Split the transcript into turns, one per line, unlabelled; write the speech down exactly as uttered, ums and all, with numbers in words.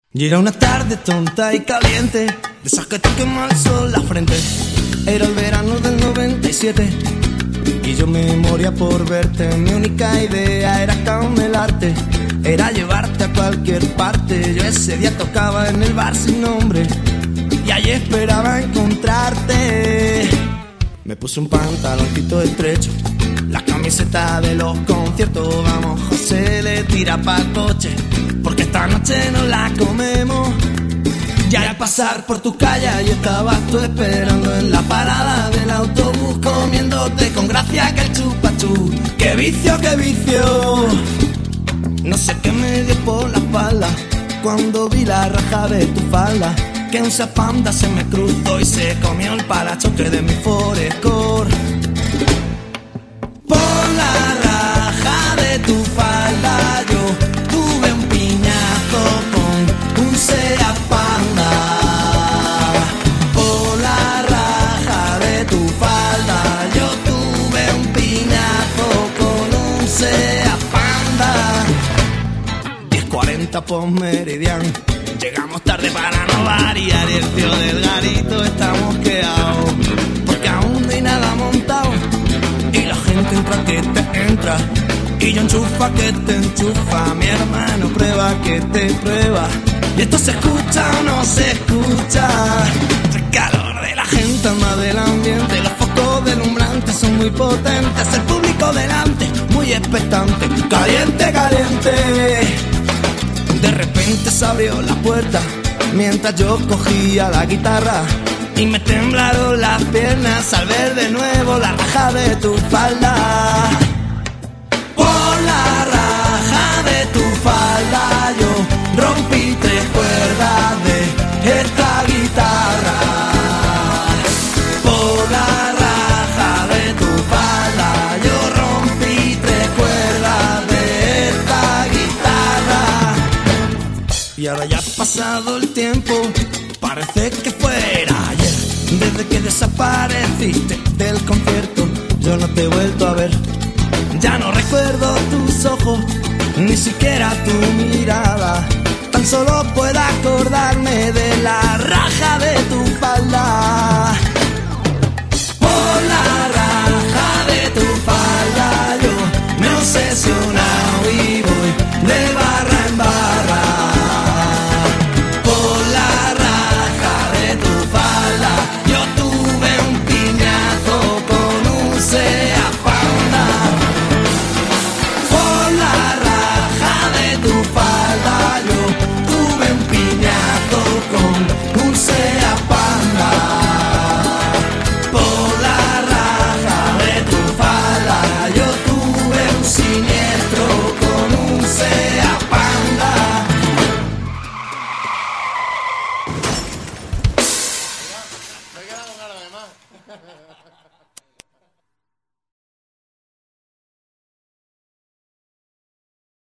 Y era una tarde tonta y caliente, de esas que te quema el sol la frente. Era el verano del noventa y siete y yo me moría por verte. Mi única idea era camelarte, era llevarte a cualquier parte. Yo ese día tocaba en el bar sin nombre y allí esperaba encontrarte. Me puse un pantaloncito estrecho, la camiseta de los conciertos. Vamos, José, le tira pa'l coche, porque esta noche nos la comemos. Ya al pasar por tu calle y estabas tú esperando en la parada del autobús, comiéndote con gracia que el chupachú. ¡Qué vicio, qué vicio! No sé qué me dio por la espalda cuando vi la raja de tu falda, que un zapanda se me cruzó y se comió el parachoque de mi Forescore. Por la raja de tu falda yo tuve un piñazo con un Seat Panda. Por la raja de tu falda yo tuve un piñazo con un Seat Panda. diez cuarenta por meridiano, llegamos tarde para no variar y el tío del garito está mosqueado, porque aún no hay nada montado y la gente entra que te entra y yo enchufa que te enchufa. Mi hermano prueba que te prueba y esto se escucha o no se escucha. El calor de la gente anda del ambiente, los focos deslumbrantes son muy potentes, el público delante muy expectante, caliente, caliente. De repente se abrió la puerta mientras yo cogía la guitarra y me temblaron las piernas al ver de nuevo la raja de tu falda. Por la raja de tu falda yo rompí tres cuerdas de esta guitarra. Por la raja de tu falda yo rompí tres cuerdas de esta guitarra. Y ahora ya ha pasado el tiempo, parece que fuera ayer, desde que desapareciste del concierto. Yo no te he vuelto a ver, ya no recuerdo tus ojos, ni siquiera tu mirada. Tan solo puedo acordarme de la raja de tu falda. Por la raja de tu falda yo me he obsesionado y voy de barra en barra. Por la raja de tu falda yo tuve un piñazo con un Seat Panda. Por la raja de tu falda yo tuve un piñazo con un Seat Panda. Por la raja de tu falda yo tuve un siniestro con un Seat Panda.
Me he quedado con ganas de más.